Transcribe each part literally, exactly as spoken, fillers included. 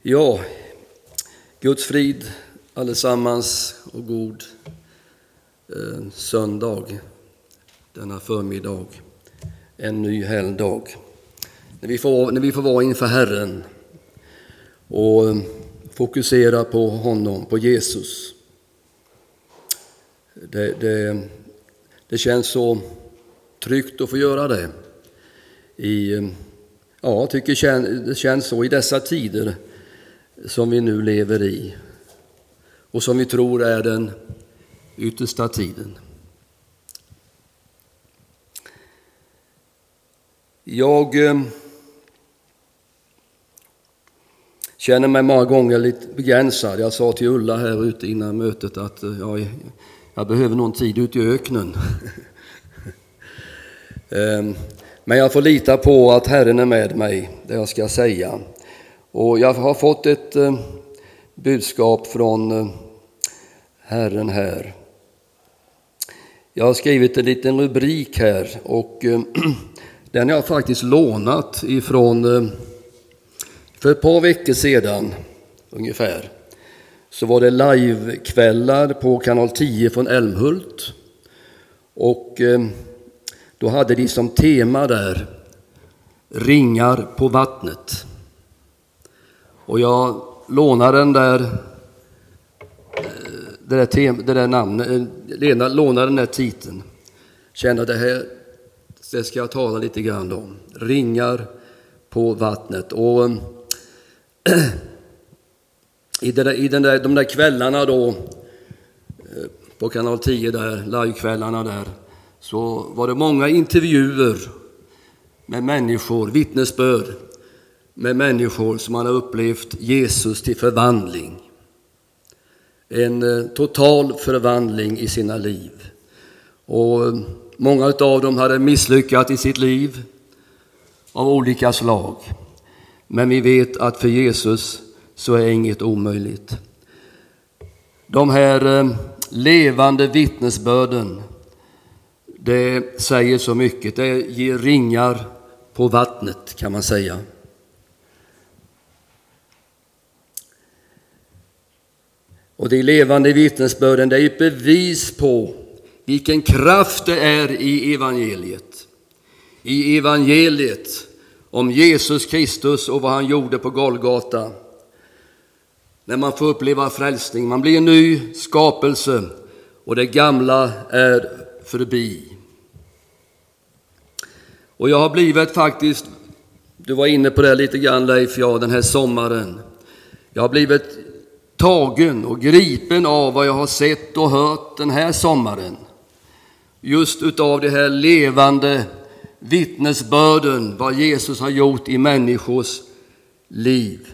Ja, Guds frid allesammans och god eh, söndag, denna förmiddag, en ny helgdag. När vi får, när vi får vara inför Herren och fokusera på honom, på Jesus. Det, det, det känns så tryggt att få göra det. I, ja, jag tycker det känns så i dessa tider som vi nu lever i och som vi tror är den yttersta tiden. Jag eh, känner mig många gånger lite begränsad. Jag sa till Ulla här ute innan mötet att eh, jag, jag behöver någon tid ute i öknen. eh, men jag får lita på att Herren är med mig, det jag ska säga. Och jag har fått ett eh, budskap från eh, Herren här. Jag har skrivit en liten rubrik här och eh, den har jag faktiskt lånat ifrån eh, för ett par veckor sedan ungefär. Så var det livekvällar på kanal tio från Älmhult. Och eh, då hade de som tema där ringar på vattnet. Och jag lånade den där det där, tem, det där namnet, lånade den där titeln. Kände att det här det ska jag tala lite grann om. Ringar på vattnet. Och i, det där, i den där, de där kvällarna då på kanal tio där, livekvällarna där, så var det många intervjuer med människor, vittnesbörd med människor som har upplevt Jesus till förvandling. En total förvandling i sina liv. Och många av dem hade misslyckats i sitt liv av olika slag. Men vi vet att för Jesus så är inget omöjligt. De här levande vittnesbörden, det säger så mycket. Det ger ringar på vattnet, kan man säga. Och de levande vittnesbörden, det är ett bevis på vilken kraft det är i evangeliet. I evangeliet om Jesus Kristus och vad han gjorde på Golgata. När man får uppleva frälsning, man blir en ny skapelse och det gamla är förbi. Och jag har blivit faktiskt, du var inne på det lite grann Leif, ja, den här sommaren. Jag har blivit tagen och gripen av vad jag har sett och hört den här sommaren. Just utav det här levande vittnesbörden, vad Jesus har gjort i människors liv.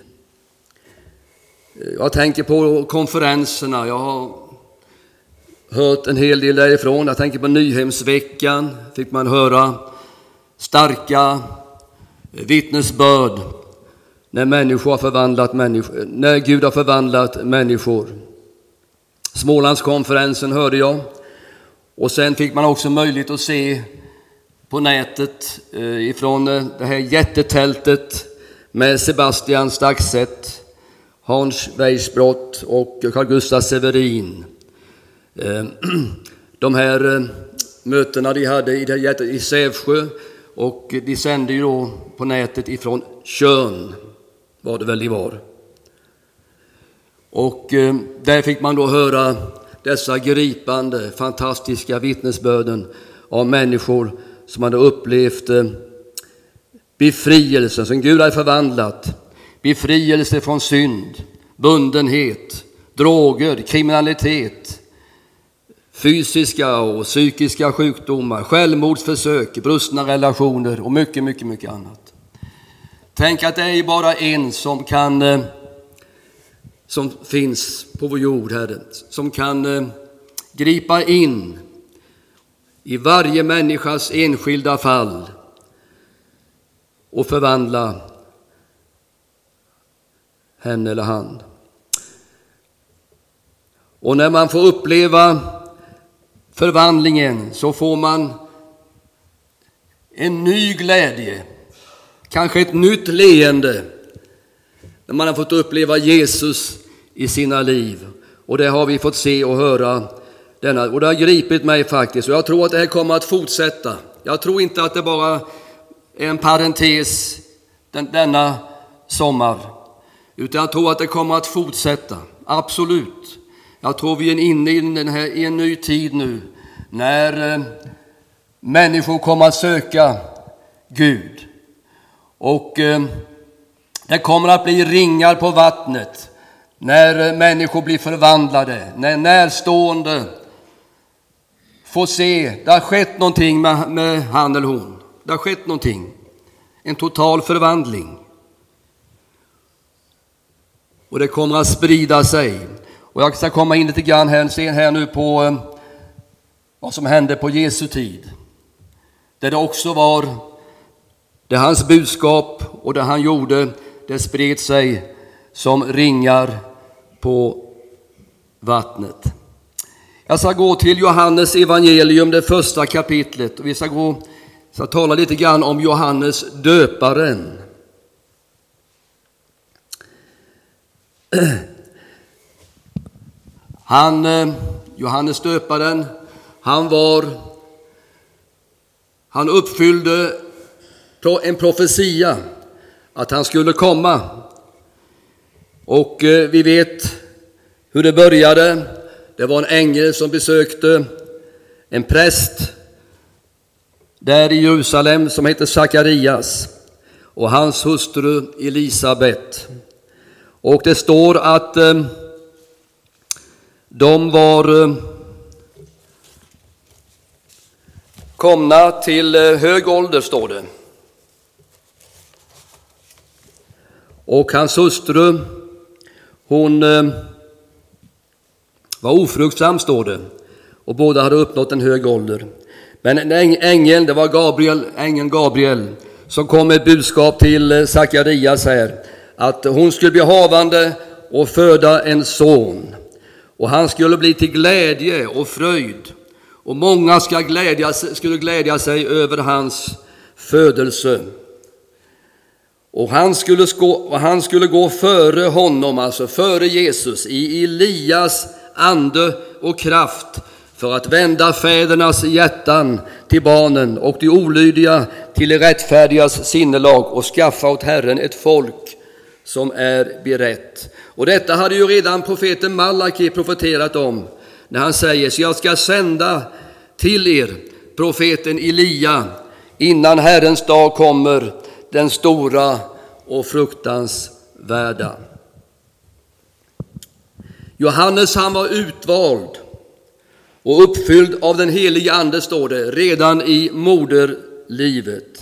Jag tänker på konferenserna, jag har hört en hel del därifrån. Jag tänker på Nyhemsveckan, fick man höra starka vittnesbörd när människor har förvandlat människor, när Gud har förvandlat människor. Smålandskonferensen hörde jag. Och sen fick man också möjlighet att se på nätet eh, ifrån eh, det här jättetältet med Sebastian Staxet, Hans Weisbrott och Carl Gustaf Severin. Eh, de här eh, mötena de hade i, det, i Sävsjö, och de sände ju då på nätet ifrån Tjörn, var det väl det var. Och eh, där fick man då höra dessa gripande, fantastiska vittnesbörden av människor som hade upplevt eh, befrielse, som Gud hade förvandlat. Befrielse från synd, bundenhet, droger, kriminalitet, fysiska och psykiska sjukdomar, självmordsförsök, brustna relationer och mycket, mycket, mycket annat. Tänk att det är bara en som kan, eh, som finns på vår jord, Herre, som kan eh, gripa in i varje människas enskilda fall och förvandla henne eller han. Och när man får uppleva förvandlingen så får man en ny glädje, kanske ett nytt leende. när man har fått uppleva Jesus i sina liv. Och det har vi fått se och höra denna, och det har gripit mig faktiskt. Och jag tror att det här kommer att fortsätta. Jag tror inte att det bara är en parentes den, denna sommar, utan jag tror att det kommer att fortsätta. Absolut. Jag tror vi är inne i, den här, i en ny tid nu, när eh, människor kommer att söka Gud. Och eh, det kommer att bli ringar på vattnet när människor blir förvandlade, när närstående får se, det har skett någonting med, med han eller hon. Det har skett någonting, en total förvandling. Och det kommer att sprida sig. Och jag ska komma in lite grann här, se här nu på eh, vad som hände på Jesu tid. Där det också var, det hans budskap och det han gjorde, det spred sig som ringar på vattnet. Jag ska gå till Johannes evangelium, det första kapitlet. Och vi ska gå, ska tala lite grann om Johannes döparen. Han, Johannes döparen, han var, han uppfyllde en profetia att han skulle komma. Och vi vet hur det började. Det var en ängel som besökte en präst där i Jerusalem som heter Sakarias och hans hustru Elisabet. Och det står att eh, de var eh, komna till eh, hög ålder, står det. Och hans hustru, hon eh, var ofruktsam, står det. Och båda hade uppnått en hög ålder. Men en ängel, det var Gabriel, ängeln Gabriel, som kom med ett budskap till Sakarias här, att hon skulle bli havande och föda en son. Och han skulle bli till glädje och fröjd. Och många ska glädjas, skulle glädja sig över hans födelse. Och han skulle, gå, och han skulle gå före honom, alltså före Jesus, i Elias ande och kraft, för att vända fädernas hjärtan till barnen och de olydiga till de rättfärdigas sinnelag och skaffa åt Herren ett folk som är berett. Och detta hade ju redan profeten Malaki profeterat om, när han säger: så jag ska sända till er profeten Elia innan Herrens dag kommer, den stora och fruktansvärda. Johannes, han var utvald och uppfylld av den helige ande, står det, redan i moderlivet.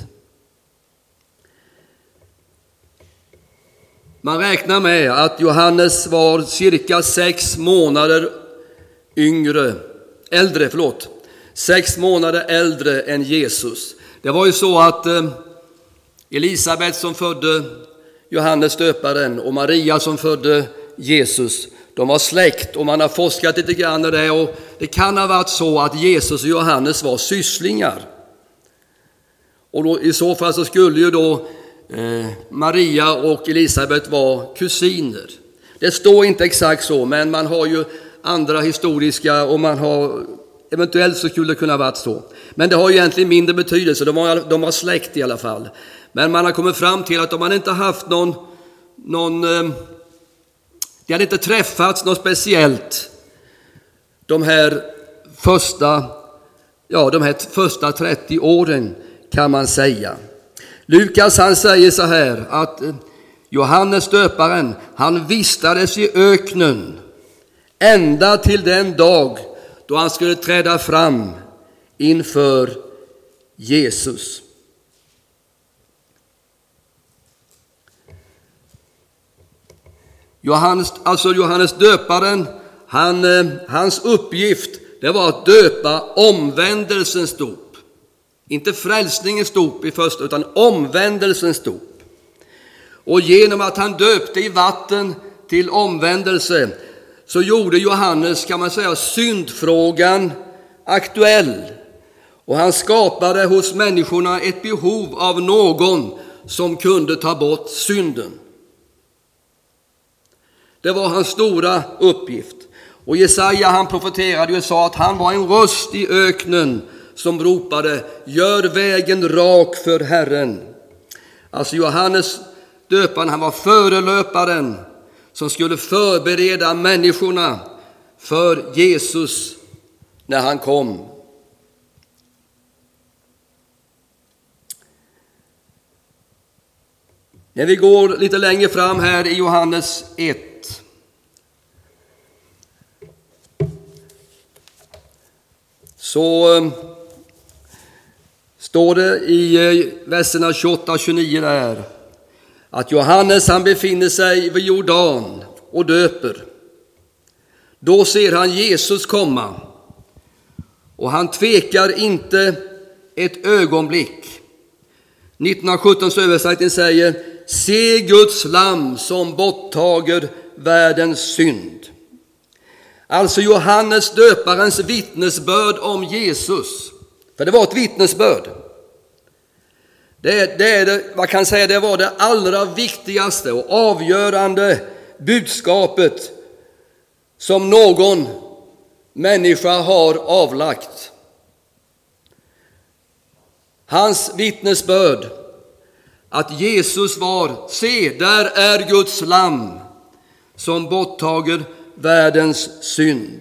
Man räknar med att Johannes var cirka sex månader yngre, äldre, förlåt, sex månader äldre än Jesus. Det var ju så att eh, Elisabet som födde Johannes döparen och Maria som födde Jesus, de var släkt, och man har forskat lite grann i det, och det kan ha varit så att Jesus och Johannes var sysslingar. Och då, i så fall så skulle ju då eh, Maria och Elisabet vara kusiner. Det står inte exakt så, men man har ju andra historiska, och man har eventuellt så skulle det kunna varit så. Men det har ju egentligen mindre betydelse, de var, de var släkt i alla fall. Men man har kommit fram till att de hade inte haft någon, någon eh, de hade inte träffats något speciellt de här första, ja, de här första trettio åren, kan man säga. Lukas, han säger så här att Johannes döparen, han vistades i öknen ända till den dag då han skulle träda fram inför Jesus. Johannes, alltså Johannes döparen, han, hans uppgift, det var att döpa omvändelsens dop. Inte frälsningens dop i första, utan omvändelsens dop. Och genom att han döpte i vatten till omvändelse, så gjorde Johannes, kan man säga, syndfrågan aktuell. Och han skapade hos människorna ett behov av någon som kunde ta bort synden. Det var hans stora uppgift. Och Jesaja, han profeterade och sa att han var en röst i öknen som ropade: gör vägen rak för Herren. Alltså Johannes döparen, han var förelöparen som skulle förbereda människorna för Jesus när han kom. När vi går lite längre fram här i Johannes ett, så eh, står det i eh, verserna tjugoåtta och tjugonio där att Johannes, han befinner sig vid Jordan och döper. Då ser han Jesus komma och han tvekar inte ett ögonblick. nittonhundrasjutton översättning säger: se Guds lamm som borttager världens synd. Alltså Johannes döparens vittnesbörd om Jesus. För det var ett vittnesbörd. Det, det, är det, man kan säga det var det allra viktigaste och avgörande budskapet som någon människa har avlagt. Hans vittnesbörd att Jesus var: se, där är Guds lamm som borttager världens synd.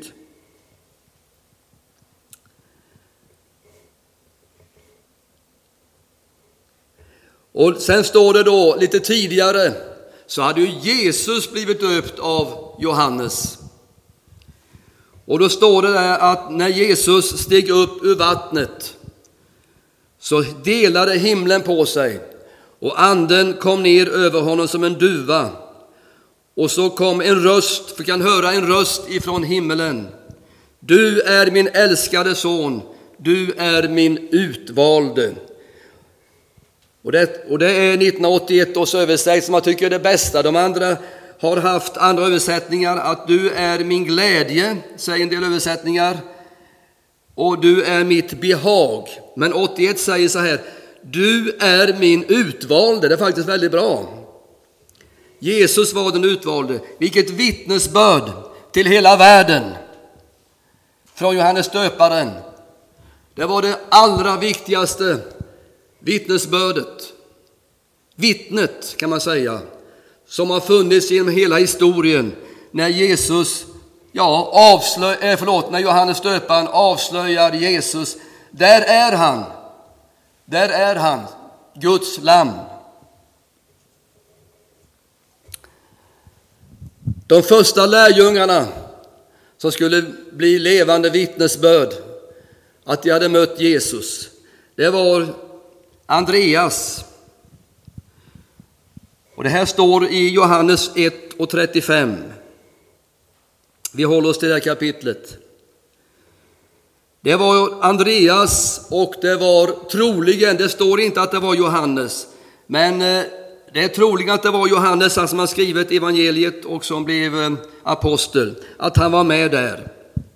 Och sen står det då lite tidigare, så hade ju Jesus blivit döpt av Johannes. Och då står det där att när Jesus steg upp ur vattnet så delade himlen på sig och anden kom ner över honom som en duva. Och så kom en röst, fick han höra en röst ifrån himmelen: du är min älskade son, du är min utvalde. Och det, och det är nittonhundraåttioett års översättning som jag tycker är det bästa. De andra har haft andra översättningar, att du är min glädje, säger en del översättningar, och du är mitt behag. Men åttioett säger så här: du är min utvalde. Det är faktiskt väldigt bra. Jesus var den utvalde. Vilket vittnesbörd till hela världen från Johannes döparen. Det var det allra viktigaste vittnesbördet. Vittnet kan man säga, som har funnits genom hela historien. När Jesus, ja, avslöj, eh, förlåt, när Johannes döparen avslöjar Jesus. Där är han. Där är han, Guds lamm. De första lärjungarna som skulle bli levande vittnesbörd att de hade mött Jesus, det var Andreas. Och det här står i Johannes ett och trettiofem. Vi håller oss till det här kapitlet. Det var Andreas och det var troligen, det står inte att det var Johannes, men det är troligen att det var Johannes, han som har skrivit evangeliet och som blev apostel, att han var med där.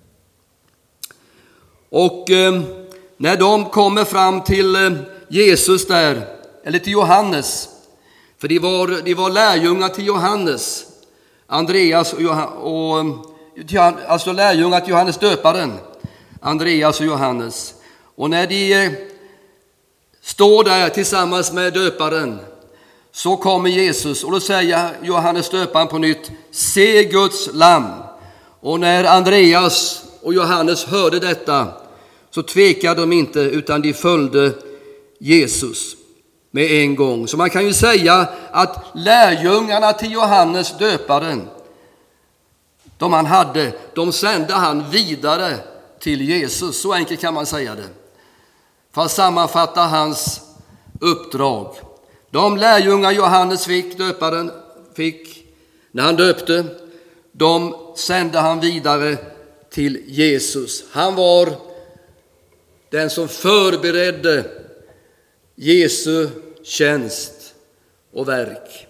Och eh, när de kommer fram till eh, Jesus där, eller till Johannes, för de var, de var lärjungar till Johannes, Andreas och, Johannes, och alltså lärjungar till Johannes döparen, Andreas och Johannes. Och när de eh, står där tillsammans med döparen, så kommer Jesus och då säger Johannes döparen på nytt: se Guds lamm. Och när Andreas och Johannes hörde detta så tvekade de inte, utan de följde Jesus med en gång. Så man kan ju säga att lärjungarna till Johannes döparen, de han hade, de sände han vidare till Jesus. Så enkelt kan man säga det, för att sammanfatta hans uppdrag. De lärjungar Johannes fick, döparen fick när han döpte, de sände han vidare till Jesus. Han var den som förberedde Jesu tjänst och verk.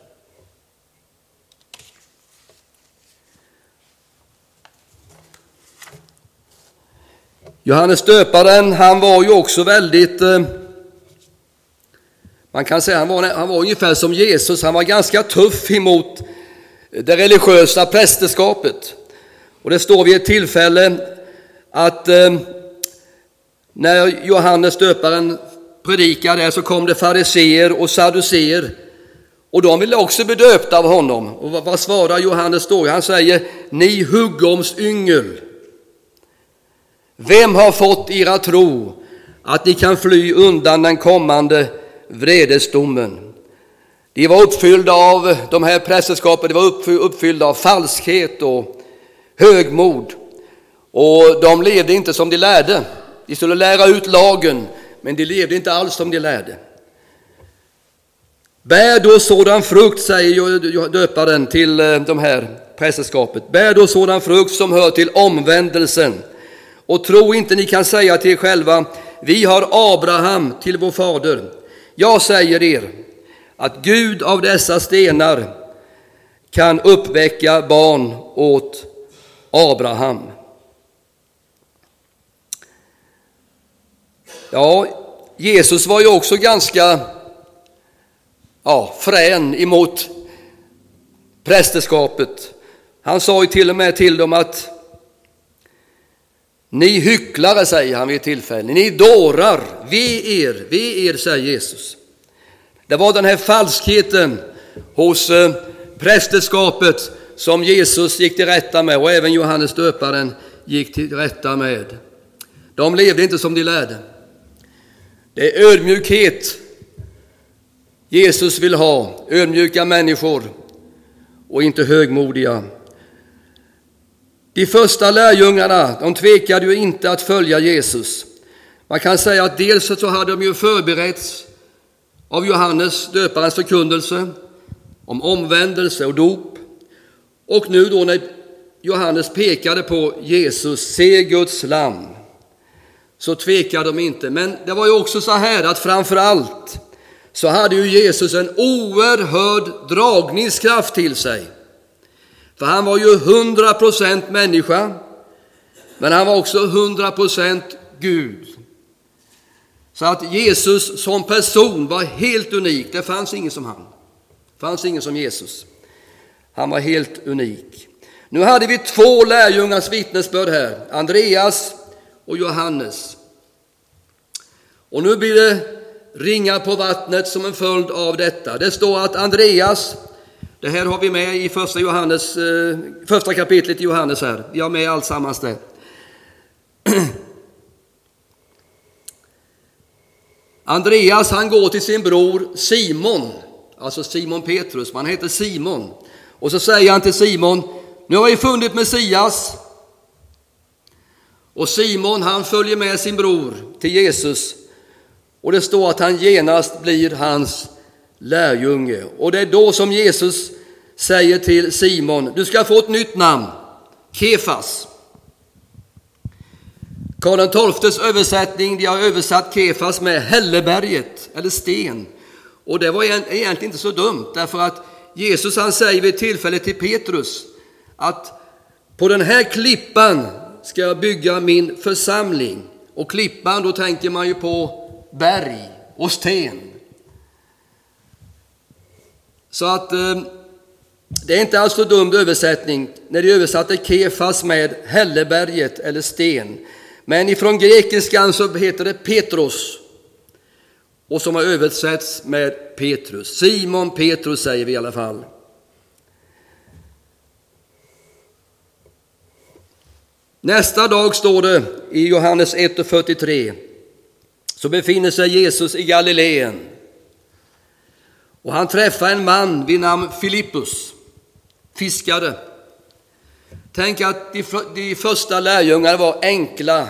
Johannes döparen, han var ju också väldigt, man kan säga han var, han var ungefär som Jesus. Han var ganska tuff emot det religiösa prästerskapet. Och det står vid ett tillfälle att eh, när Johannes döparen predikade så kom det fariseer och sadduceer, och de ville också bli döpta av honom. Och vad svarar Johannes då? Han säger: ni huggormsyngel, vem har fått er att tro att ni kan fly undan den kommande vredesdomen? De var uppfyllda av de här prästerskapen, de var uppfyllda av falskhet och högmod, och de levde inte som de lärde. De skulle lära ut lagen, men de levde inte alls som de lärde. Bär då sådan frukt, säger döparen till de här prästerskapet, bär då sådan frukt som hör till omvändelsen, och tro inte ni kan säga till er själva: vi har Abraham till vår fader. Jag säger er att Gud av dessa stenar kan uppväcka barn åt Abraham. Ja, Jesus var ju också ganska ja, frän emot prästerskapet. Han sa ju till och med till dem att ni hycklare, säger han vid ett tillfälle, ni dårar, ve er, ve er, säger Jesus. Det var den här falskheten hos eh, prästerskapet som Jesus gick till rätta med, och även Johannes döparen gick till rätta med. De levde inte som de lärde. Det är ödmjukhet Jesus vill ha, ödmjuka människor och inte högmodiga. De första lärjungarna, de tvekade ju inte att följa Jesus. Man kan säga att dels så hade de ju förberetts av Johannes döparens förkunnelse om omvändelse och dop. Och nu då när Johannes pekade på Jesus, se Guds lamm, så tvekade de inte. Men det var ju också så här att framför allt så hade ju Jesus en oerhörd dragningskraft till sig. För han var ju hundra procent människa, men han var också hundra procent Gud. Så att Jesus som person var helt unik. Det fanns ingen som han. Det fanns ingen som Jesus. Han var helt unik. Nu hade vi två lärjungars vittnesbörd här. Andreas och Johannes. Och nu blir det ringar på vattnet som en följd av detta. Det står att Andreas, det här har vi med i första, Johannes, eh, första kapitlet i Johannes här. Vi har med allt sammans där. Andreas, han går till sin bror Simon, alltså Simon Petrus, man heter Simon. Och så säger han till Simon: nu har vi funnit Messias. Och Simon, han följer med sin bror till Jesus. Och det står att han genast blir hans lärjunge. Och det är då som Jesus säger till Simon: du ska få ett nytt namn, Kefas. Karl den tolftes översättning, de har översatt Kefas med Hälleberget eller sten. Och det var egentligen inte så dumt, därför att Jesus, han säger vid tillfälle till Petrus att på den här klippan ska jag bygga min församling. Och klippan, då tänker man ju på berg och sten. Så att eh, det är inte alls så dum översättning när de översatte Kefas med Hälleberget eller sten. Men ifrån grekiskan så heter det Petros, och som har översatts med Petrus. Simon Petrus säger vi i alla fall. Nästa dag står det i Johannes ett och fyrtiotre, så befinner sig Jesus i Galileen. Och han träffar en man vid namn Filippus, fiskare. Tänk att de, de första lärjungarna var enkla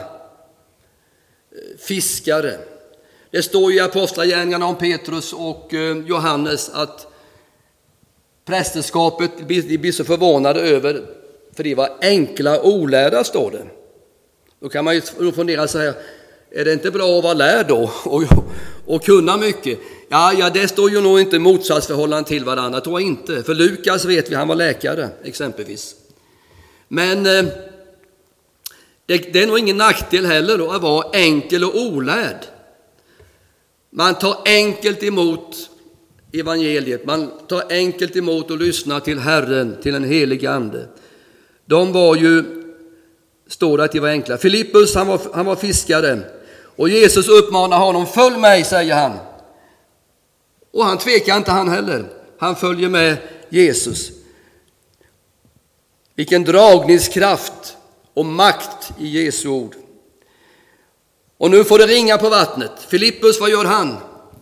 fiskare. Det står i Apostlagärningarna om Petrus och Johannes att prästerskapet, de blir så förvånade över, för de var enkla olärda, står det. Då kan man ju fundera så här: är det inte bra att vara lärd då och, och kunna mycket? Ja, ja, det står ju nog inte i motsatsförhållande till varandra, jag tror inte. För Lukas vet vi, han var läkare exempelvis. Men eh, det, det är nog ingen nackdel heller då att vara enkel och olärd. Man tar enkelt emot evangeliet. Man tar enkelt emot och lyssnar till Herren, till den helige ande. De var ju, står det att de var enkla. Filippus, han var, han var fiskare. Och Jesus uppmanar honom, följ mig, säger han. Och han tvekar inte han heller. Han följer med Jesus. Vilken dragningskraft och makt i Jesu ord. Och nu får det ringa på vattnet. Filippus, vad gör han?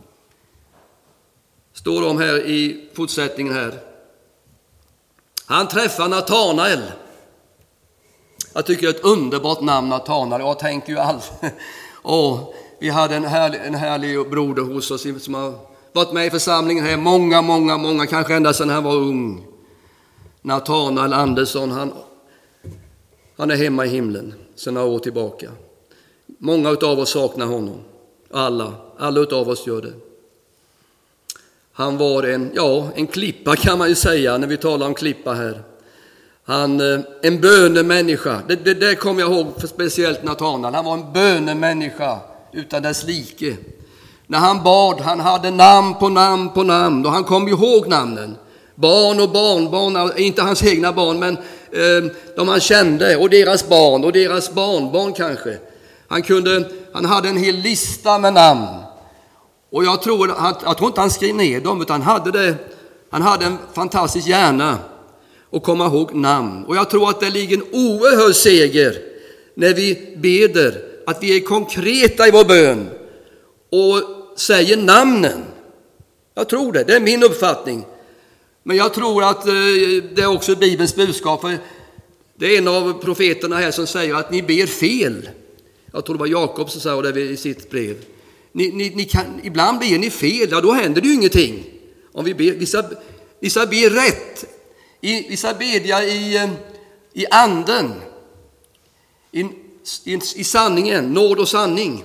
Står de här i fortsättningen här. Han träffar Natanael. Jag tycker det är ett underbart namn, Natanael. Jag tänker ju allt. Och vi hade en härlig, en härlig broder hos oss som har varit med i församlingen här många, många, många, kanske ända sedan han var ung. Natanael Andersson, han, han är hemma i himlen sedan några år tillbaka. Många av oss saknar honom. Alla, alla av oss gör det. Han var en, ja, en klippa kan man ju säga när vi talar om klippa här. Han, en bönemänniska. Det, det, det kommer jag ihåg för speciellt Natanael. Han var en bönemänniska utan dess like. När han bad, han hade namn på namn på namn. Och han kom ihåg namnen. Barn och barnbarn, inte hans egna barn, men eh, de han kände. Och deras barn och deras barnbarn kanske. Han, kunde, han hade en hel lista med namn. Och jag tror, jag tror inte han skrev ner dem, utan han hade, det, han hade en fantastisk hjärna och komma ihåg namn. Och jag tror att det ligger en oerhörd seger när vi beder, att vi är konkreta i vår bön och säger namnen. Jag tror det, det är min uppfattning. Men jag tror att det är också Bibelns budskap. För det är en av profeterna här som säger att ni ber fel. Jag tror det var Jakob som sa det i sitt brev. Ni, ni, ni kan, ibland ber ni fel, ja då händer det ju ingenting. Om vi ber, vissa, vissa ber rätt. I, vissa bedjar i, i anden, i, i, i sanningen, nåd och sanning.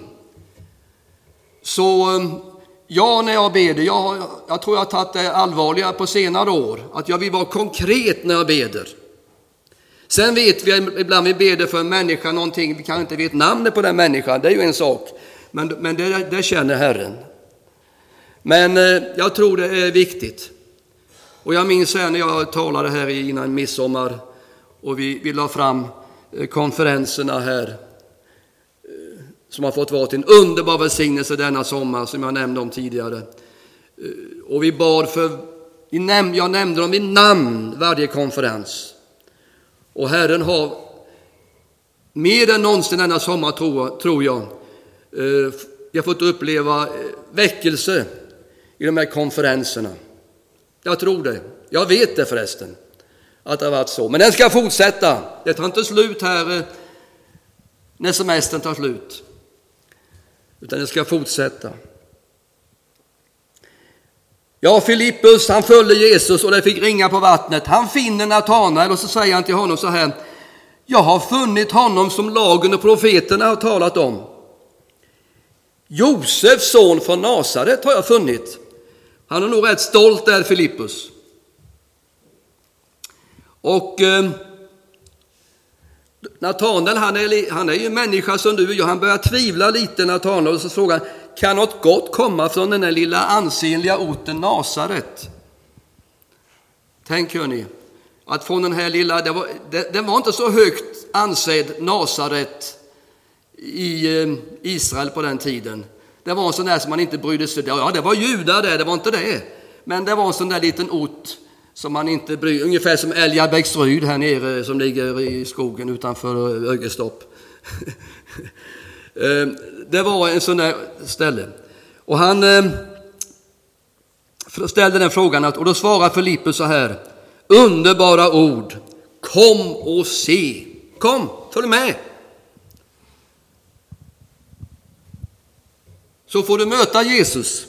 Så ja, när jag beder, jag, jag tror jag har tagit det allvarliga på senare år. Att jag vill vara konkret när jag beder. Sen vet vi ibland vi beder för en människa någonting, vi kan inte veta namnet på den människan, det är ju en sak. Men, men det, det känner Herren. Men eh, jag tror det är viktigt. Och jag minns här när jag talade här innan midsommar och vi, vi la fram eh, konferenserna här eh, som har fått vara till en underbar välsignelse denna sommar som jag nämnde om tidigare. Eh, och vi bad för, vi näm, jag nämnde dem i namn varje konferens. Och Herren har mer än någonsin denna sommar tror, tror jag eh, jag har fått uppleva eh, väckelse i de här konferenserna. Jag tror det. Jag vet det förresten. Att det har varit så. Men den ska fortsätta. Det tar inte slut här när semestern tar slut. Utan den ska fortsätta. Ja, Filippus, han följde Jesus och det fick ringa på vattnet. Han finner Natanael och så säger han till honom så här. Jag har funnit honom som lagen och profeterna har talat om. Josefs son från Nasaret har jag funnit. Han är nog rätt stolt där, Filippus. Och eh, Natanael, han är, han är ju en människa som du och jag. Han börjar tvivla lite, Natanael, och så frågar han, kan något gott komma från den här lilla ansenliga orten Nasaret? Tänk hörni, att från den här lilla, det var, det, det var inte så högt ansedd Nasaret i eh, Israel på den tiden. Det var en sån där som man inte brydde sig. Ja, det var judar där, det var inte det. Men det var en sån där liten ort som man inte brydde sig. Ungefär som Älgabäcksryd här nere som ligger i skogen utanför Ögerstorp. Det var en sån där ställe. Och han ställde den frågan och då svarar Filippus så här. Underbara ord. Kom och se. Kom, följ med. Så får du möta Jesus.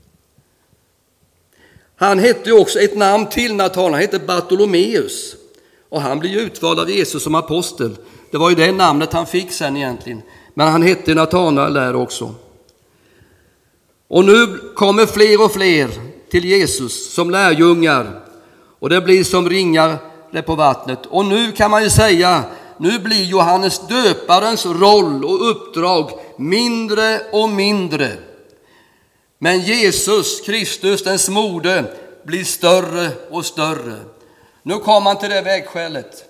Han hette ju också ett namn till Natanael. Han hette Bartolomeus. Och han blev utvald av Jesus som apostel. Det var ju det namnet han fick sen egentligen. Men han hette Natanael där också. Och nu kommer fler och fler till Jesus som lärjungar. Och det blir som ringar det på vattnet. Och nu kan man ju säga, nu blir Johannes döparens roll och uppdrag mindre och mindre. Men Jesus Kristus, den smorde, blir större och större. Nu kommer man till det vägskälet.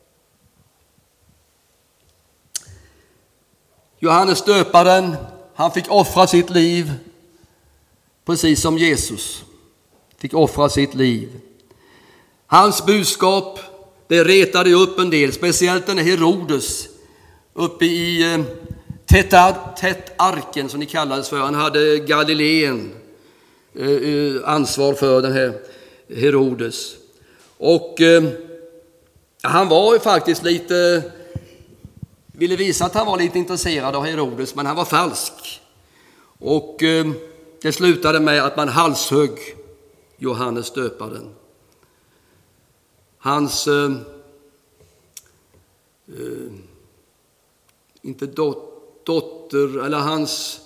Johannes döparen, han fick offra sitt liv precis som Jesus fick offra sitt liv. Hans budskap, det retade upp en del, speciellt den Herodes uppe i eh, Tetarken som ni kallades för. Han hade Galileen eh, ansvar för den här Herodes. Och eh, han var ju faktiskt lite, ville visa att han var lite intresserad av Herodes, men han var falsk. Och eh, det slutade med att man halshögg Johannes döparen. Hans eh, eh, inte dot, dotter eller hans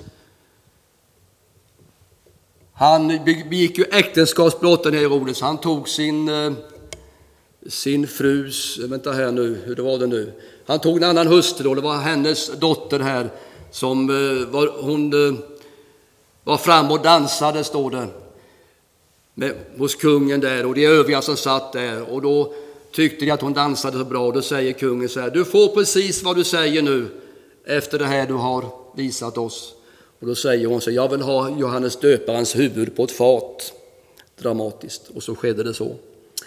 han begick ju äktenskapsbrott, den Herodes. Han tog sin eh, sin frus, vänta här nu, hur det var det nu. Han tog en annan hustru då, det var hennes dotter här som eh, var hon eh, var fram och dansade, står det, med, hos kungen där och de övriga som satt där, och då tyckte de att hon dansade så bra. Då säger kungen så här: du får precis vad du säger nu efter det här du har visat oss. Och då säger hon så: jag vill ha Johannes döparens huvud på ett fat. Dramatiskt. Och så skedde det så.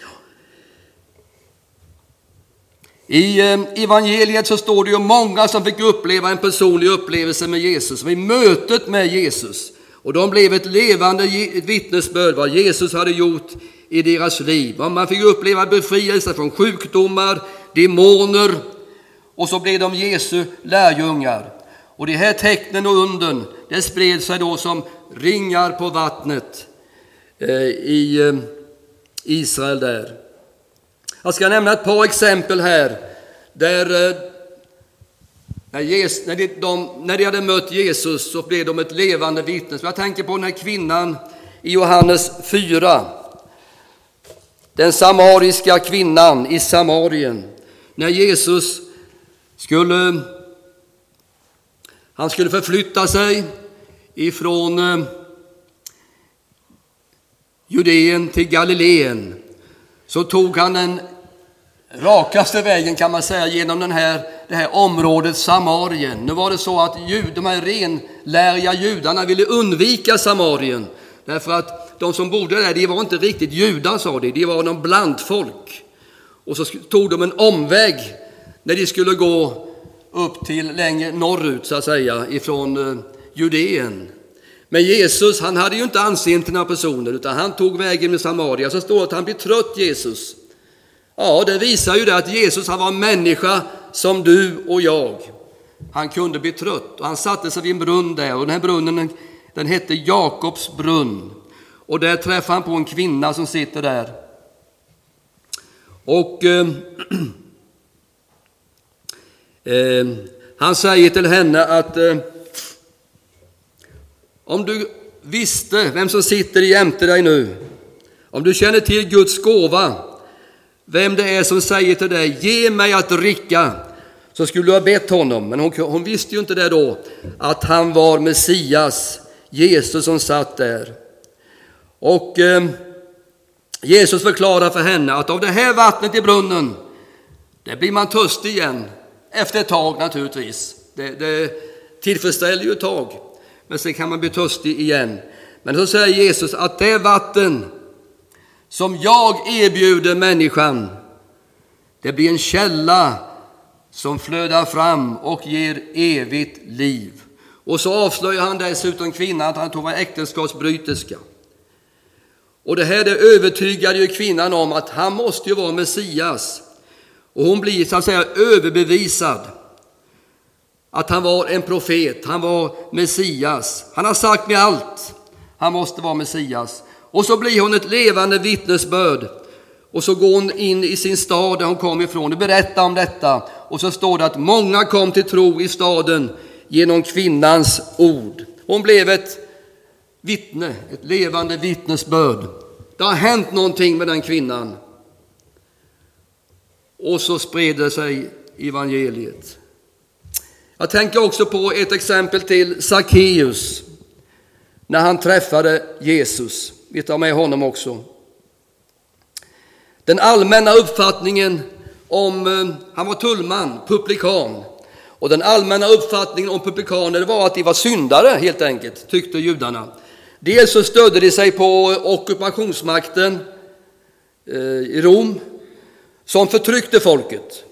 I evangeliet så står det ju många som fick uppleva en personlig upplevelse med Jesus, vid mötet med Jesus. Och de blev ett levande vittnesbörd vad Jesus hade gjort i deras liv. Man fick uppleva befrielse från sjukdomar, demoner, och så blev de Jesu lärjungar. Och de här tecknen och undren, det spred sig då som ringar på vattnet eh, i eh, Israel där. Jag ska nämna ett par exempel här där eh, när, Jesus, när, de, de, när de hade mött Jesus så blev de ett levande vittne. Jag tänker på den här kvinnan i Johannes fyra. Den samariska kvinnan i Samarien. När Jesus skulle, han skulle förflytta sig ifrån eh, Judeen till Galileen, så tog han den rakaste vägen, kan man säga, genom den här, det här området Samarien. Nu var det så att jud, de här renläriga judarna ville undvika Samarien, därför att de som bodde där, de var inte riktigt judar, sa de, de var någon blandfolk. Och så tog de en omväg när de skulle gå upp till längre norrut, så att säga, ifrån uh, Judeen. Men Jesus, han hade ju inte anseende till några personer, utan han tog vägen med Samaria. Så står det att han blev trött, Jesus. Ja, det visar ju det att Jesus, han var en människa som du och jag. Han kunde bli trött och han satte sig vid en brunn där, och den här brunnen, den, den hette Jakobs brunn. Och där träffade han på en kvinna som sitter där. Och eh, eh, han säger till henne att eh, om du visste vem som sitter jämte dig nu, om du känner till Guds gåva, vem det är som säger till dig, ge mig att dricka, så skulle du ha bett honom. Men hon, hon visste ju inte det då, att han var Messias, Jesus som satt där. Och eh, Jesus förklarar för henne att av det här vattnet i brunnen, det blir man törstig igen. Efter ett tag naturligtvis. Det, det tillfredsställer ju ett tag. Men sen kan man bli törstig igen. Men så säger Jesus att det vatten som jag erbjuder människan, det blir en källa som flödar fram och ger evigt liv. Och så avslöjar han dessutom kvinnan att han tog en äktenskapsbryterska. Och det här det övertygade ju kvinnan om att han måste ju vara Messias. Och hon blir så att säga överbevisad att han var en profet, han var Messias. Han har sagt med allt, han måste vara Messias. Och så blir hon ett levande vittnesbörd. Och så går hon in i sin stad där hon kom ifrån och berättar om detta. Och så står det att många kom till tro i staden genom kvinnans ord. Hon blev ett vittne, ett levande vittnesbörd. Det har hänt någonting med den kvinnan. Och så spred sig evangeliet. Jag tänker också på ett exempel till, Sackeus. när han träffade Jesus. Vi tar med honom också. Den allmänna uppfattningen om, han var tullman, publikan. Och den allmänna uppfattningen om publikaner var att de var syndare helt enkelt, tyckte judarna. Dels så stödde de sig på ockupationsmakten eh, i Rom som förtryckte folket.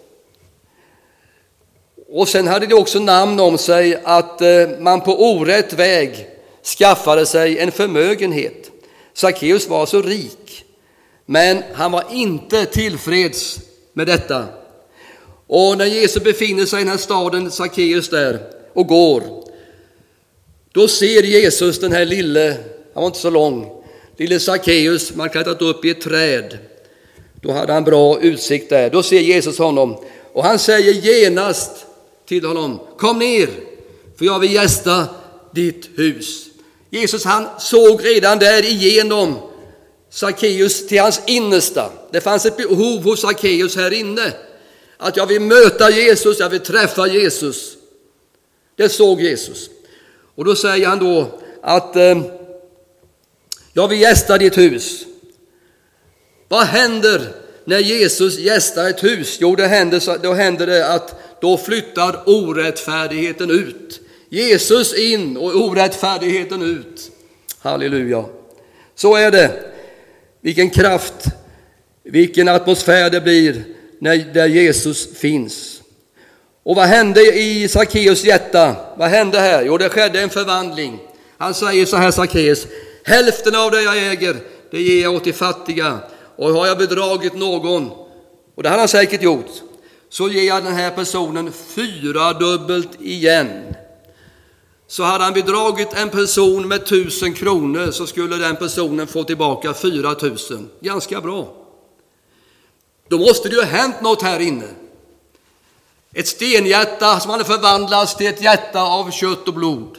Och sen hade de också namn om sig att eh, man på orätt väg skaffade sig en förmögenhet. Sackeus var så rik, men han var inte tillfreds med detta. Och när Jesus befinner sig i den här staden, Sackeus där, och går, då ser Jesus den här lille, han var inte så lång, lille Sackeus, man klättrat upp i ett träd. Då hade han bra utsikt där. Då ser Jesus honom och han säger genast till honom: kom ner, för jag vill gästa ditt hus. Jesus, han såg redan där igenom Sackeus till hans innersta. Det fanns ett behov hos Sackeus här inne. Att jag vill möta Jesus, jag vill träffa Jesus. Det såg Jesus. Och då säger han då att eh, jag vill gästa ditt hus. Vad händer när Jesus gästar ett hus? Jo, det händer, då händer det att då flyttar orättfärdigheten ut. Jesus in och orättfärdigheten ut. Halleluja. Så är det. Vilken kraft, vilken atmosfär det blir när där Jesus finns. Och vad hände i Sackeus hjärta? Vad hände här? Jo, det skedde en förvandling. Han säger så här, Sackeus: hälften av det jag äger, det ger jag åt de fattiga. Och har jag bedragit någon, och det har han säkert gjort, så ger jag den här personen fyra dubbelt igen. Så hade han bedragit en person med tusen kronor, så skulle den personen få tillbaka fyra tusen. Ganska bra. Då måste det ju ha hänt något här inne. Ett stenhjärta som hade förvandlats till ett hjärta av kött och blod.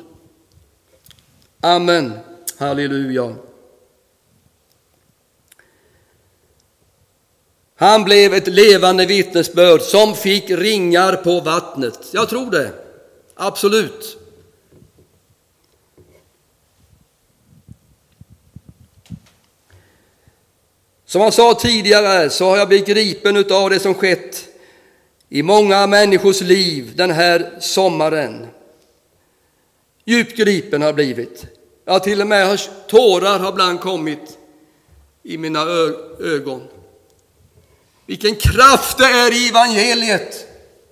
Amen. Halleluja. Han blev ett levande vittnesbörd som fick ringar på vattnet. Jag tror det. Absolut. Som jag sa tidigare så har jag blivit gripen av det som skett i många människors liv den här sommaren. Djupt gripen har blivit. Ja, till och med tårar har ibland kommit i mina ögon. Vilken kraft det är i evangeliet.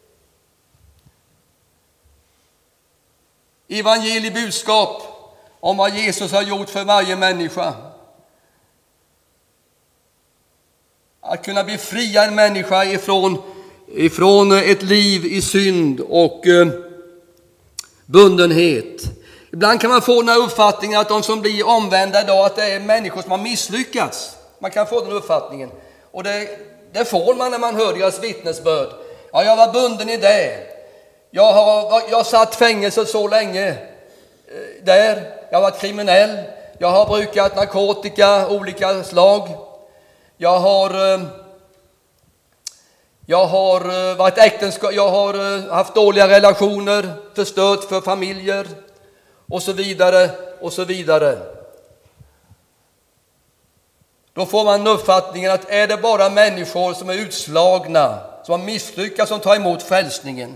Evangeliebudskap om vad Jesus har gjort för varje människa. Att kunna befria en människa ifrån, ifrån ett liv i synd och eh, bundenhet. Ibland kan man få den här uppfattningen att de som blir omvända idag, att det är människor som har misslyckats. Man kan få den uppfattningen. Och det, det får man när man hör deras vittnesbörd. Ja, jag var bunden i det. Jag har jag satt fängelse så länge eh, där. Jag har varit kriminell. Jag har brukat narkotika olika slag. Jag har, eh, jag har varit äktenskap, jag har haft dåliga relationer, förstört för familjer och så vidare och så vidare. Då får man uppfattningen att är det bara människor som är utslagna, som har misslyckats, som tar emot frälsningen.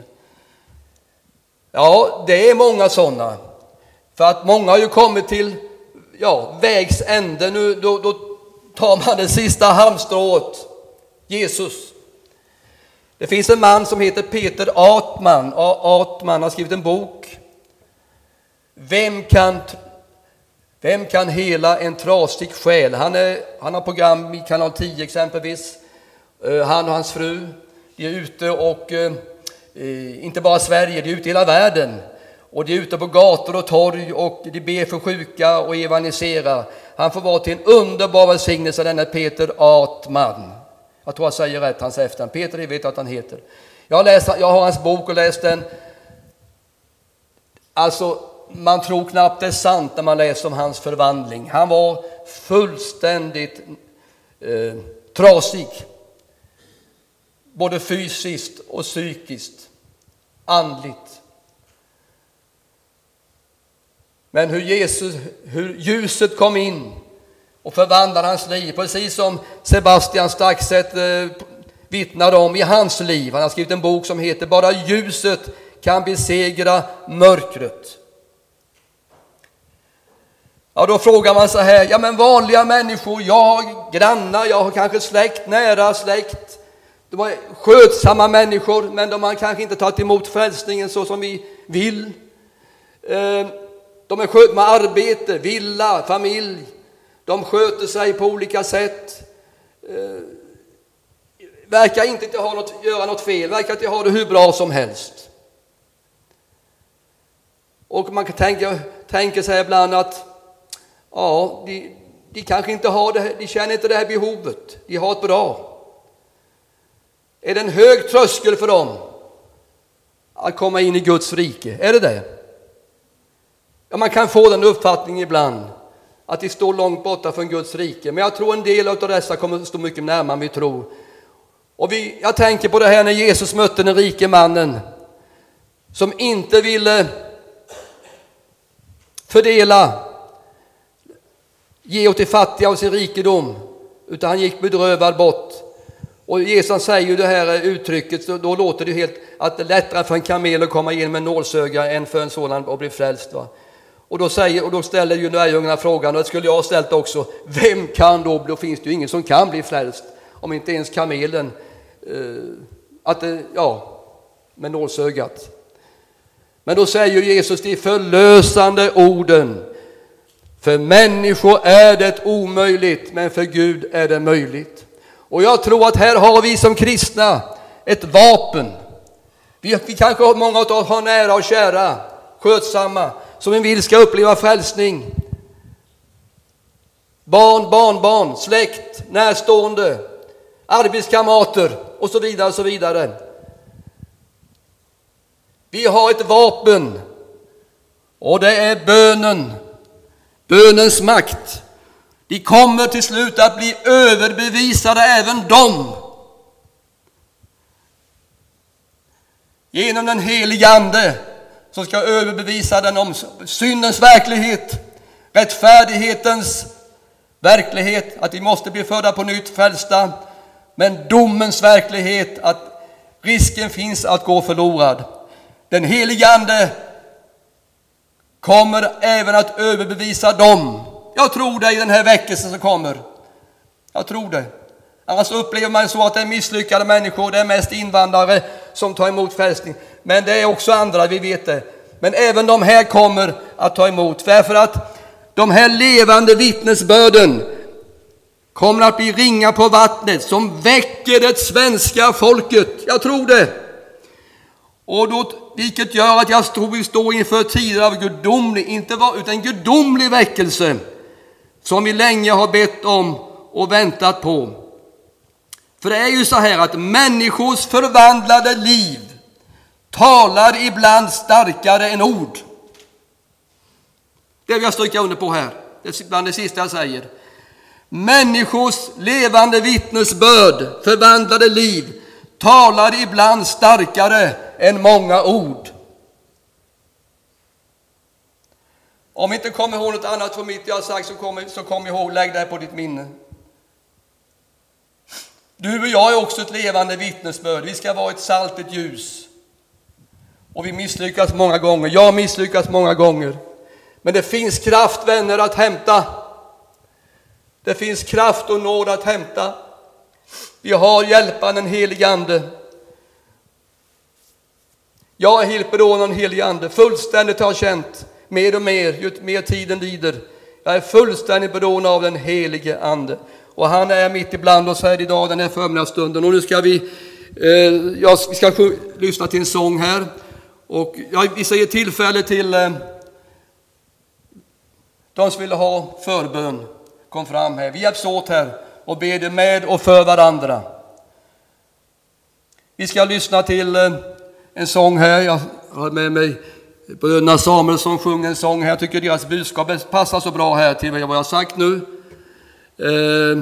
Ja, det är många sådana. För att många har ju kommit till ja, vägs ände. Nu då, då tar man det sista halmstrået. Jesus. Det finns en man som heter Peter Atman. Atman har skrivit en bok. Vem kan, vem kan hela en trasig själ? Han, är, han har program i kanal tio exempelvis. Han och hans fru är ute och inte bara Sverige, de är ute i hela världen. Och de är ute på gator och torg och de ber för sjuka och evangeliserar. Han får vara till en underbar välsignelse, denna Peter Atman. Jag tror jag säger rätt hans efternamn. Peter, jag vet att han heter. Jag har, läst, jag har hans bok och läst den. Alltså, man tror knappt det är sant när man läser om hans förvandling. Han var fullständigt eh, trasig. Både fysiskt och psykiskt. Andligt. Men hur Jesus, hur ljuset kom in och förvandlade hans liv, precis som Sebastian Staxet eh, vittnade om i hans liv. Han har skrivit en bok som heter Bara ljuset kan besegra mörkret. Ja, då frågar man så här, ja men vanliga människor, jag har grannar, jag har kanske släkt, nära släkt. De var skötsamma människor, men de har kanske inte tagit emot frälsningen så som vi vill. De är sköt med arbete, villa, familj. De sköter sig på olika sätt. Verkar inte ha något, göra något fel, verkar inte ha det hur bra som helst. Och man kan tänka, tänka sig ibland att ja, de, de kanske inte har det, de känner inte det här behovet. De har ett bra. Är det en hög tröskel för dem att komma in i Guds rike? Är det det? Ja, man kan få den uppfattningen ibland att de står långt borta från Guds rike. Men jag tror en del av dessa kommer att stå mycket närmare än vi tror. Och vi, jag tänker på det här när Jesus mötte den rike mannen som inte ville fördela, ge åt de fattiga av sin rikedom, utan han gick bedrövad bort. Och Jesus säger ju det här uttrycket, så då låter det helt att det är lättare för en kamel att komma igenom en nålsöga än för en sådan att bli frälst. Va? Och, då säger, och då ställer ju lärjungarna frågan, och det skulle jag ha ställt också, vem kan då, då finns det ju ingen som kan bli frälst, om inte ens kamelen, eh, att det, ja, med nålsögat. Men då säger Jesus de förlösande orden, för människor är det omöjligt, men för Gud är det möjligt. Och jag tror att här har vi som kristna ett vapen. Vi, vi kanske har många av oss har nära och kära, skötsamma, som vi vill ska uppleva frälsning. Barn, barnbarn, släkt, närstående, arbetskamrater och så vidare och så vidare. Vi har ett vapen och det är bönen. Bönens makt. De kommer till slut att bli överbevisade även de. Genom den helige ande som ska överbevisa den om syndens verklighet, rättfärdighetens verklighet, att de måste bli födda på nytt, frälsta, men domens verklighet, att risken finns att gå förlorad. Den helige ande kommer även att överbevisa dem. Jag tror det i den här väckelsen som kommer. Jag tror det. Annars upplever man så att det är misslyckade människor, det är mest invandrare som tar emot frälsning. Men det är också andra, vi vet det. Men även de här kommer att ta emot. Därför att de här levande vittnesbörden kommer att bli ringar på vattnet som väcker det svenska folket. Jag tror det. Och då, vilket gör att jag tror vi står inför tider av gudomlig, inte var, utan gudomlig väckelse som vi länge har bett om och väntat på. För det är ju så här att människors förvandlade liv talar ibland starkare än ord. Det vill jag stryka under på här. Det är bland det sista jag säger. Människors levande vittnesbörd, förvandlade liv, talar ibland starkare än många ord. Om inte kommer ihåg något annat från mitt jag har sagt, så kom, så kom ihåg, lägg det här på ditt minne. Du och jag är också ett levande vittnesbörd. Vi ska vara ett salt, ett ljus. Och vi misslyckas många gånger. Jag misslyckas många gånger. Men det finns kraft, vänner, att hämta. Det finns kraft och nåd att hämta. Vi har hjälpan, den helige ande. Jag är helt beroende av den helige ande. Fullständigt har jag känt. Mer och mer, ju mer tiden lider. Jag är fullständigt beroende av den helige ande. Och han är mitt ibland oss här idag, den här förmiddagsstunden. Och nu ska vi, eh, jag, vi ska lyssna till en sång här. Och jag, vi ska ge tillfälle till eh, de som vill ha förbön. Kom fram här. Vi hjälps åt här och ber det med och för varandra. Vi ska lyssna till eh, en sång här. Jag har med mig bröderna Samuelsson sjunger en sång här. Jag tycker deras budskap passar så bra här till vad jag har sagt nu. Eh,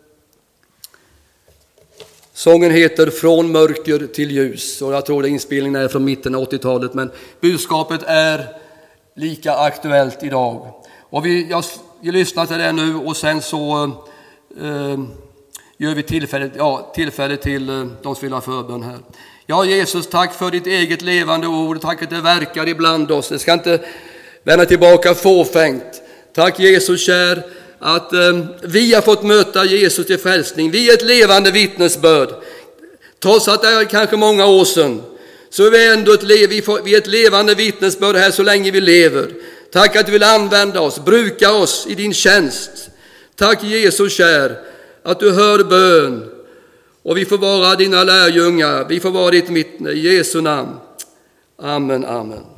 sången heter Från mörker till ljus. Och jag tror det inspelningen är från mitten av åttiotalet. Men budskapet är lika aktuellt idag. Och vi, jag, vi lyssnar till det nu och sen så eh, gör vi tillfälle, ja, tillfälle till eh, de som vill ha förbön här. Ja, Jesus, tack för ditt eget levande ord. Tack att det verkar ibland oss. Det ska inte vända tillbaka fåfängt. Tack Jesus kär att eh, vi har fått möta Jesus till frälsning. Vi är ett levande vittnesbörd. Trots att det är kanske många år sedan, så är vi ändå ett, le- vi får, vi är ett levande vittnesbörd här så länge vi lever. Tack att du vill använda oss, bruka oss i din tjänst. Tack Jesus kär att du hör bön. Och vi får vara dina lärjungar, vi får vara ditt vittne i Jesu namn. Amen, amen.